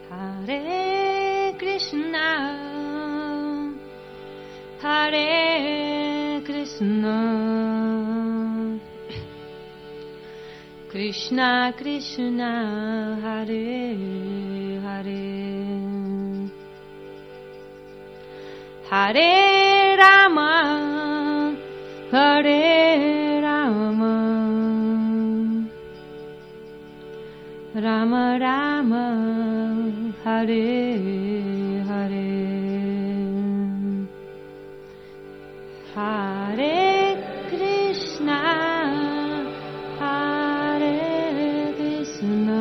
Hare Krishna, Hare Krishna, Krishna Krishna, Hare Hare, Hare Rama, Hare Rama, Rama Rama, Hare Hare, Hare Krishna, Hare Krishna,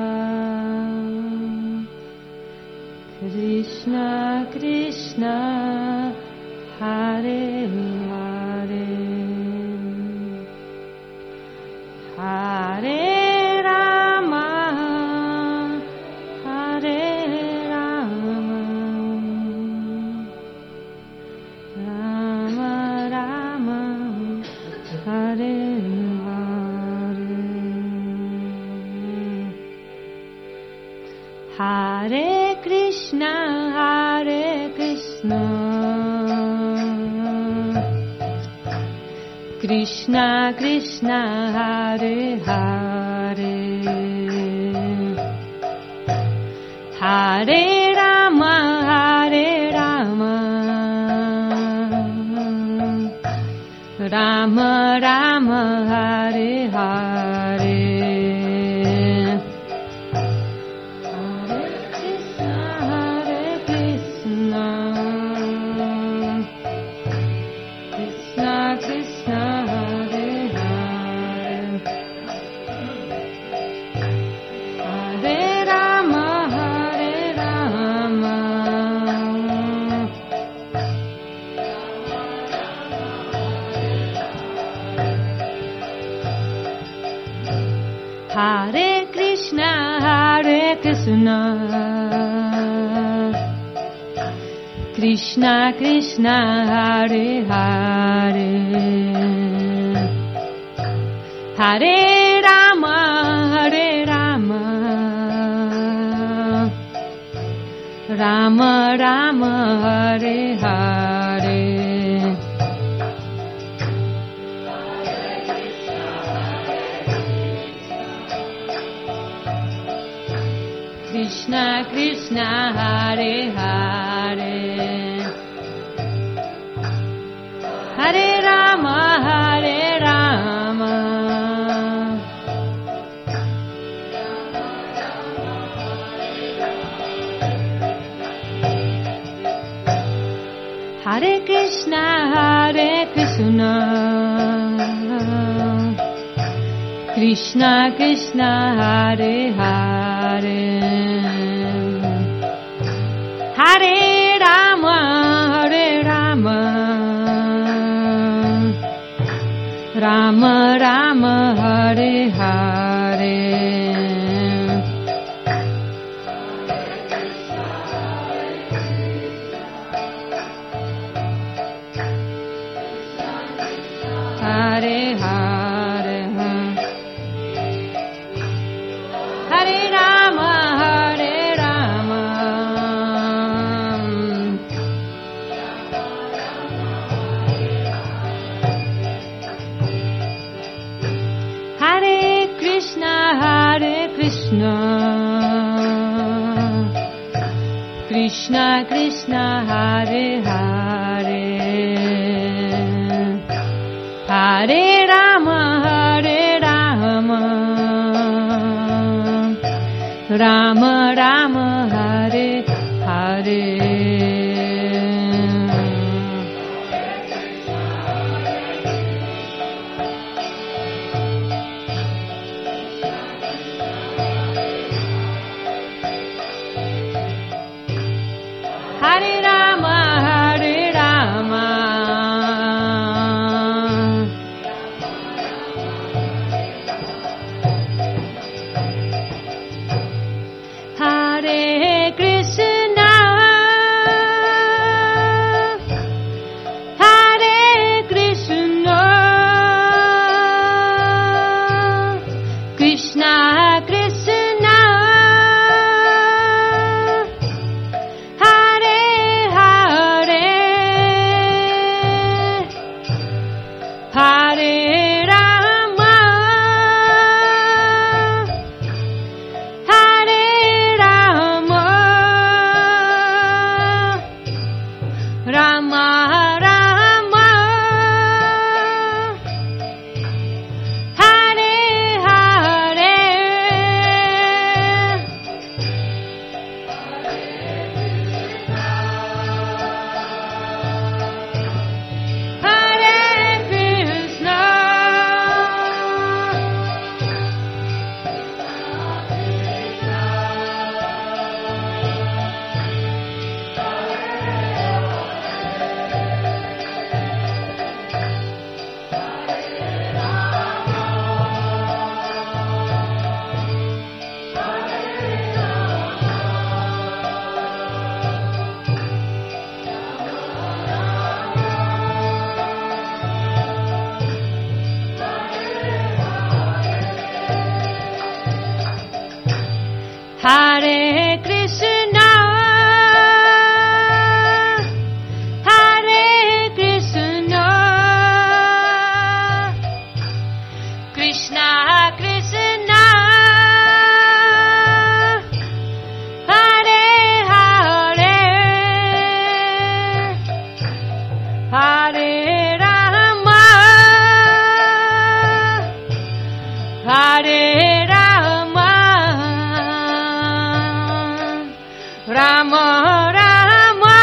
Krishna Krishna, Hare Hare, Hare Rama, Hare Rama, Rama Rama, Hare Hare, Hare Krishna, Hare Krishna, Krishna Krishna, Hare Hare, Hare Rama, Hare Rama, Rama Rama, Hare Hare, Hare Krishna, Hare Krishna, Krishna Krishna, Hare Hare, Hare Rama, Hare Rama, Hare Krishna, Hare Krishna, Krishna Krishna, Hare Hare, Hare Rama, Hare Rama, Rama Rama, Hare Hare, Krishna Krishna, Hare Hare, Hare Rama, Hare Rama, Hare Krishna, Hare Krishna, Krishna Krishna, Hare Hare, Hare Rama, Hare Rama, Rama Rama, Hare Hare, Hare Hare, Hare Rama, Hare Rama, Hare Krishna, Hare Krishna, Krishna Krishna, Hare Hare, Hare Rama, Hare Rama, Rama Rama, Hare Hare, Hare Rama, Hare Rama, Hare Krishna, Hare Krishna, Krishna Krishna, Hare Krishna, Hare Krishna, Krishna Krishna, Hare Hare, Hare Rama, Hare Rama, Rama Rama,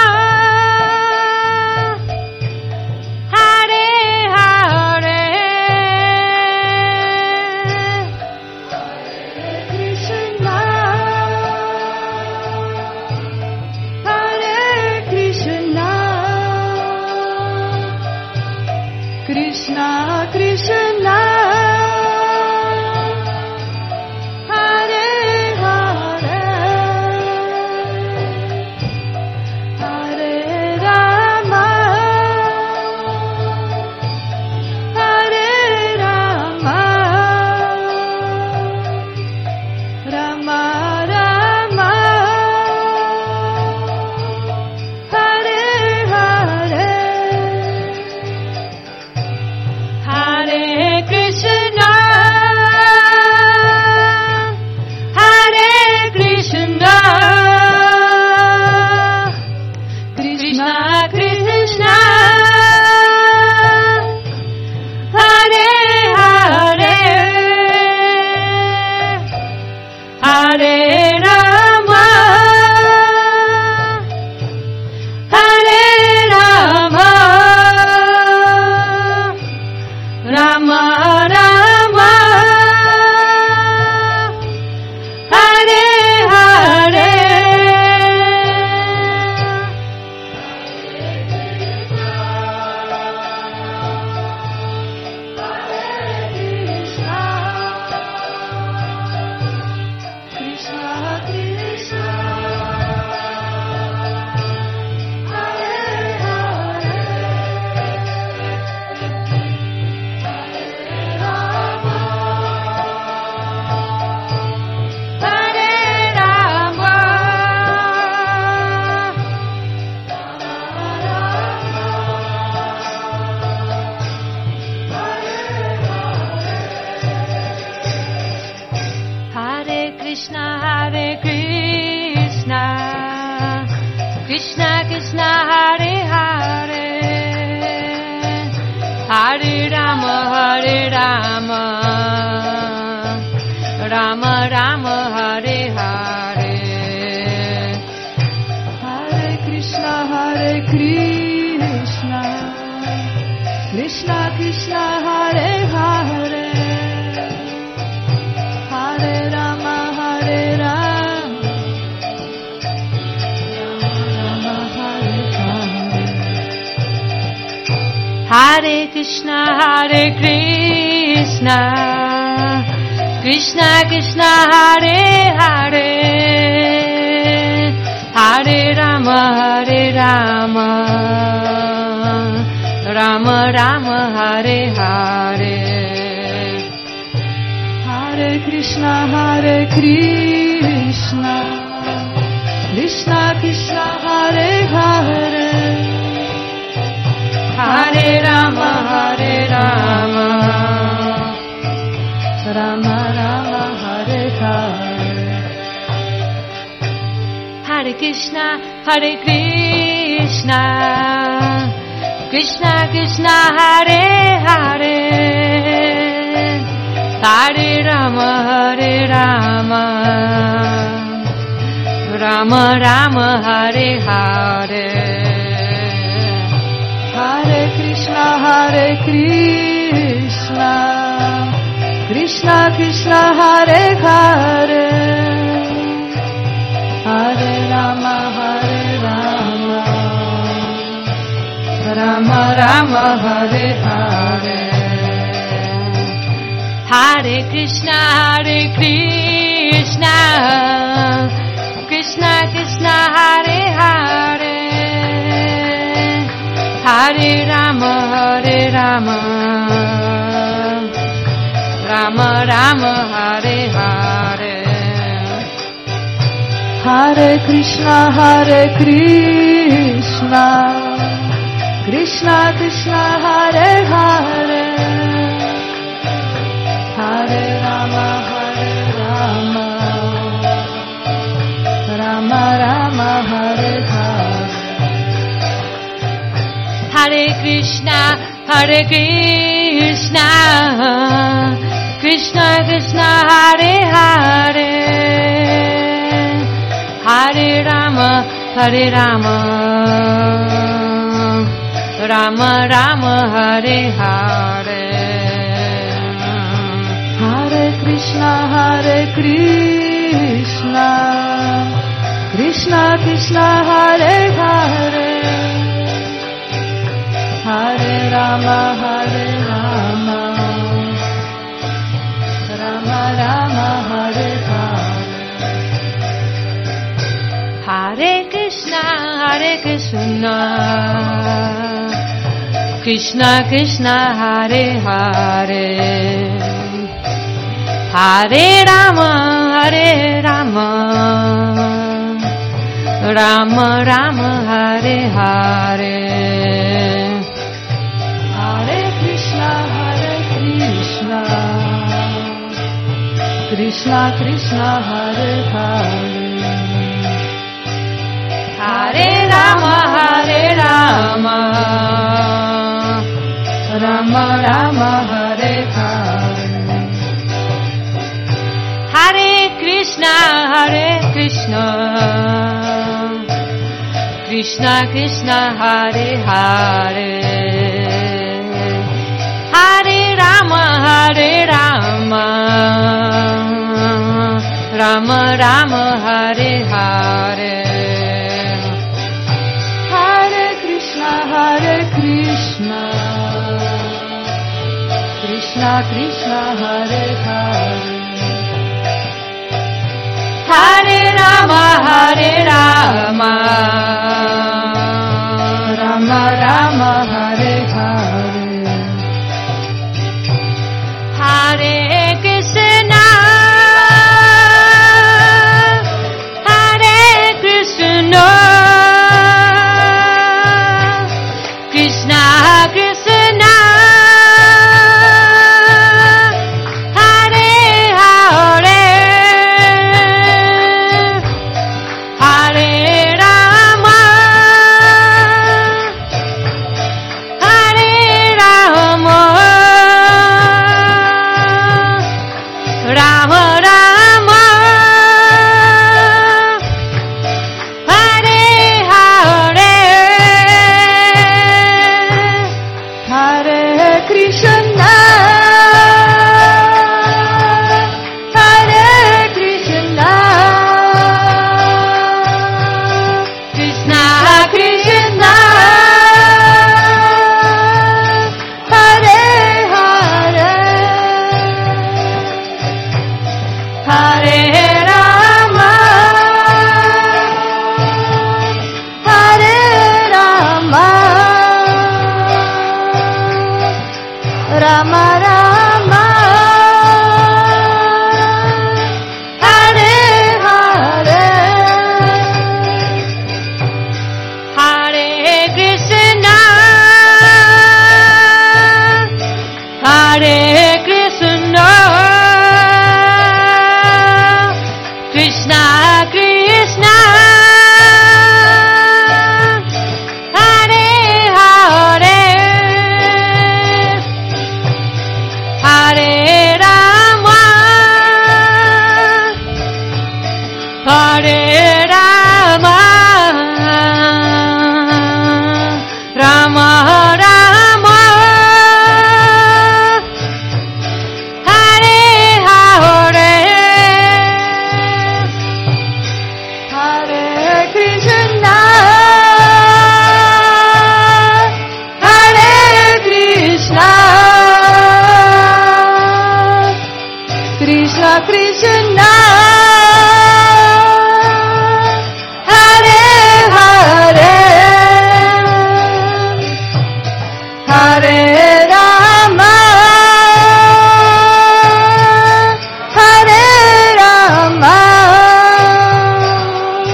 Hare Hare, Krishna, Hare Krishna, Krishna Krishna, Hare Hare, Hare Rama, Hare Rama, Rama Rama, Hare Hare, Hare Krishna, Hare Krishna, Krishna Krishna, Hare Hare, Hare Rama, Hare Rama, Rama Rama, Hare Hare, Krishna Krishna, Hare Hare, Hare Rama, Hare Krishna, Hare Krishna, Krishna Krishna, Hare Hare, Hare Rama, Hare Rama, Rama Rama, Hare Hare, Hare Krishna, Hare Krishna, Krishna Krishna, Hare Hare, Hare Rama, Hare Rama, Rama Hare Hare, Hare Krishna, Hare Krishna, Krishna Krishna, Hare Hare, Hare Rama, Hare Rama, Rama Rama, Hare Hare, Hare Krishna, Hare Krishna, Krishna Krishna, Hare Hare, Hare Rama, Hare Rama, Rama Rama, Hare Hare, Hare Krishna, Hare Krishna, Krishna Krishna, Hare Hare, Hare Rama, Hare Rama, Rama Rama, Hare Hare, Hare Krishna, Hare Krishna, Krishna Krishna, Hare Hare, Hare Rama, Hare Rama, Rama Rama, Hare Hare, Hare Krishna, Hare Krishna, Krishna Krishna, Hare Hare, Hare Rama, Hare Rama, Rama Rama, Hare Hare, Hare Krishna, Krishna Krishna, Hare Hare, Hare Rama, Rama Rama, Hare Hare. Hare Krishna, Krishna Krishna, Hare Hare, Hare Rama, Rama Rama, Hare Hare. Hare Krishna, Krishna Krishna, Hare Hare, Hare Rama, Rama Rama, Hare Hare. Hare Krishna, Krishna Krishna, Hare Hare, Hare Rama, Rama Rama, Hare Hare. Hare Krishna, Krishna Krishna, Hare Hare, Hare Rama, Rama Rama, Hare Hare. Hare Krishna, Krishna Krishna, Hare Hare, Hare Rama, Rama Rama, Hare Hare. Hare Krishna, Krishna Krishna, Hare Hare, Hare Rama, Rama Rama, Hare Hare. Hare Krishna, Krishna Krishna, Hare Hare, Hare Rama, Rama Rama, Hare Hare. Hare Krishna, Krishna Krishna, Hare Hare, Hare Rama, Rama Rama, Hare Hare. Hare Krishna, Krishna Krishna, Hare Hare, Hare Rama, Hare Rama, Rama Rama, Hare Hare. Hare Krishna, Krishna Krishna, Hare Hare, Hare Rama, Hare Rama,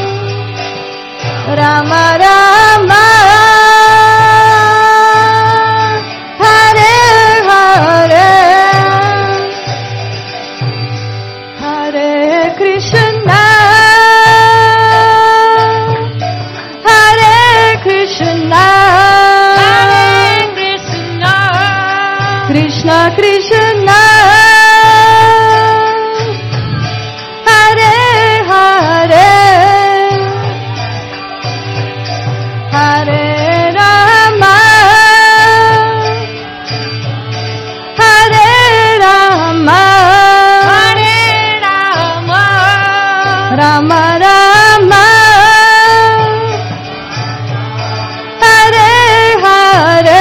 Krishna, Hare Krishna, Krishna Krishna, Hare Hare, Hare Rama, Hare Rama, Rama Rama, Hare Hare,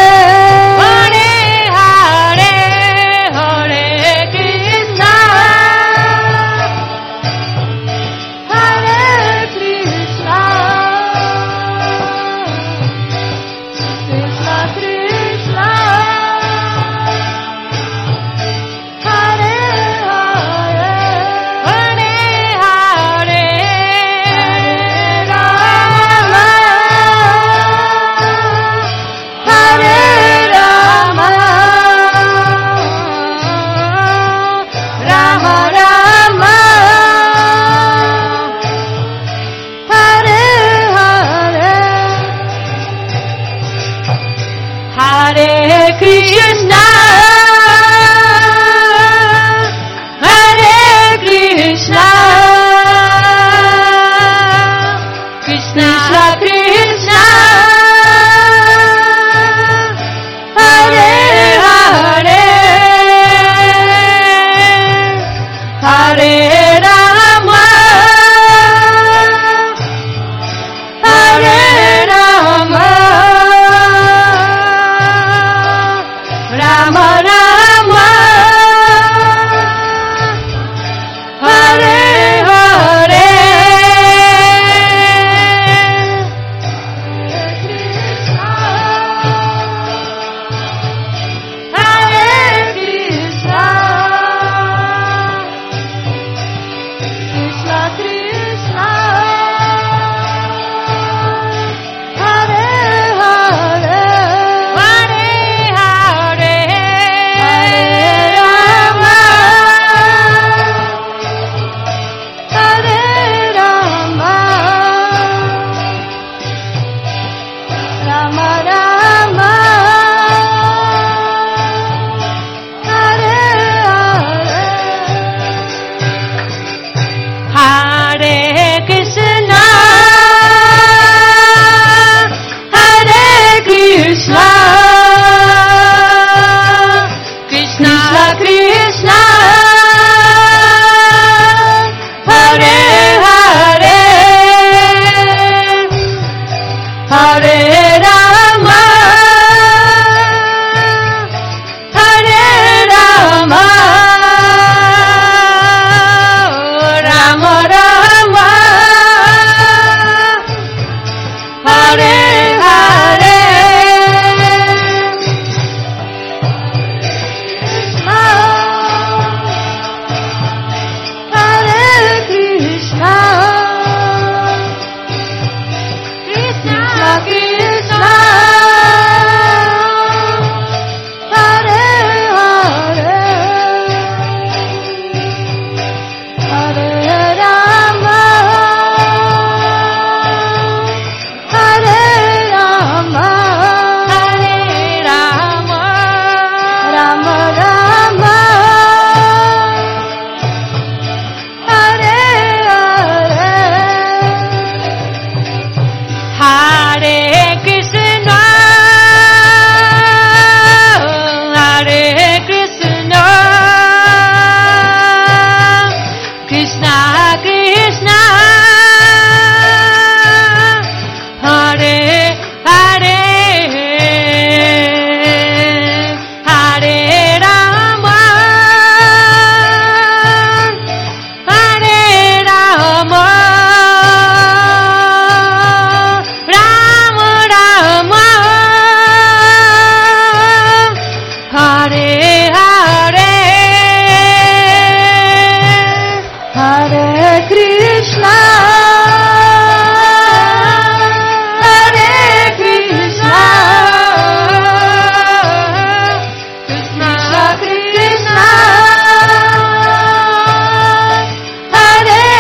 Hare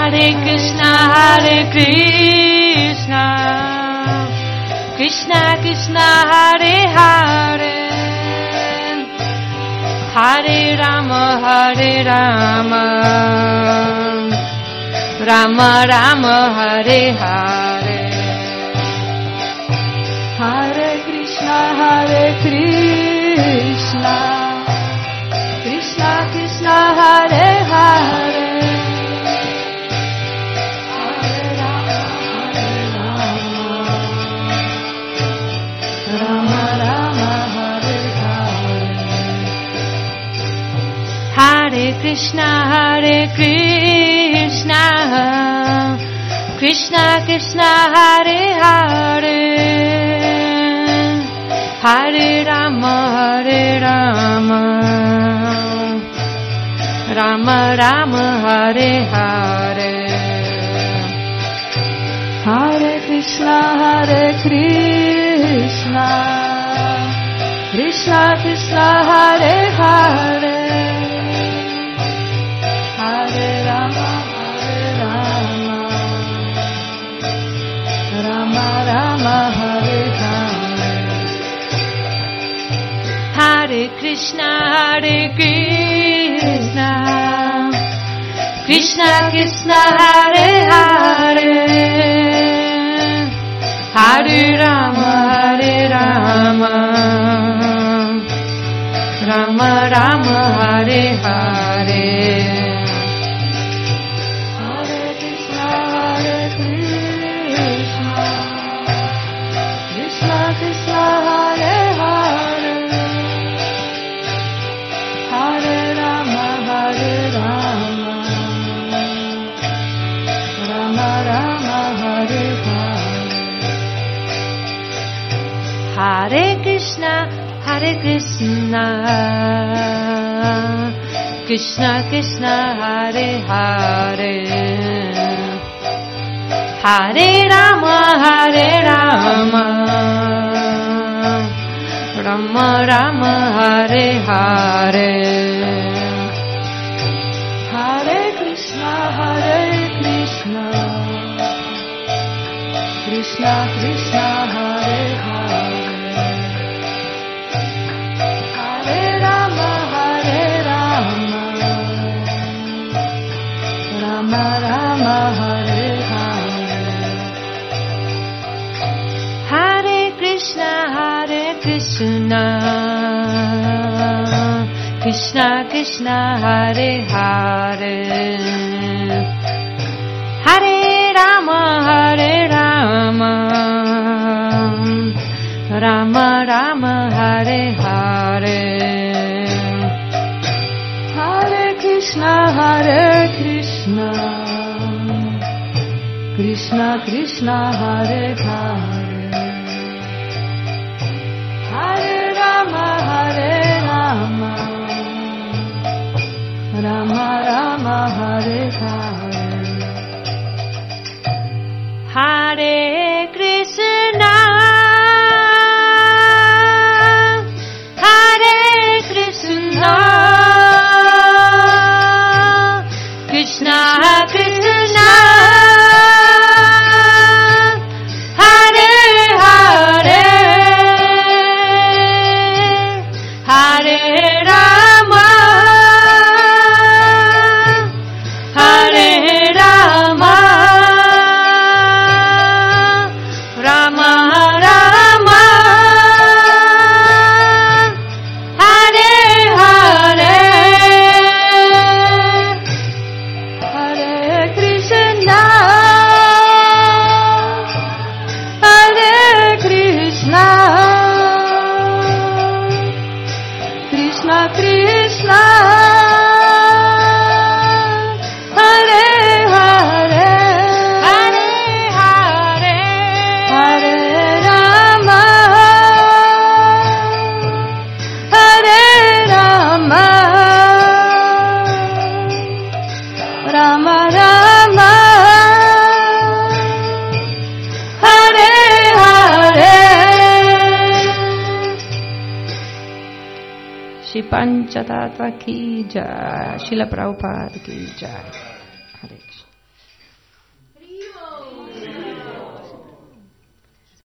Hare Krishna, Krishna Krishna, Hare Hare, Hare Rama, Rama Rama, Hare Hare. Hare Krishna, Krishna Krishna, Hare Hare, Hare Rama, Rama Rama, Hare Hare. Hare Krishna, Krishna Krishna, Hare Hare, Hare Rama, Rama Rama, Hare Hare. Hare Krishna, Krishna Krishna, Hare Hare, Hare Rama, Rama Rama, Hare Hare. Hare Krishna, Krishna Krishna, Hare Hare, Hare Rama, Rama Rama, Hare Hare. Hare Krishna, Krishna Krishna, Hare Hare, Hare Rama, Rama Rama, Hare Hare. Hare Krishna, Krishna Krishna, Hare Hare, Hare Rama, Rama Rama, Hare Hare. Hare Krishna, Krishna Krishna, Hare Hare, Hare Rama, Rama Rama, Hare Hare. Hare Krishna, Krishna Krishna, Hare Hare, Hare Rama, Rama Rama, Hare Hare. Hare Krishna, Krishna Krishna, Hare Hare, Hare Rama, Rama Rama, Hare Hare. Hare Krishna, Krishna Krishna, Hare Hare, Hare Rama, Rama Rama, Hare Hare. Hare Krishna, Krishna Krishna, Hare Hare, Hare Hare, Hare Rama, Rama Rama, Hare Hare. Shri Panchatattva ki jai, Srila Prabhupada ki jai. Hare Krishna.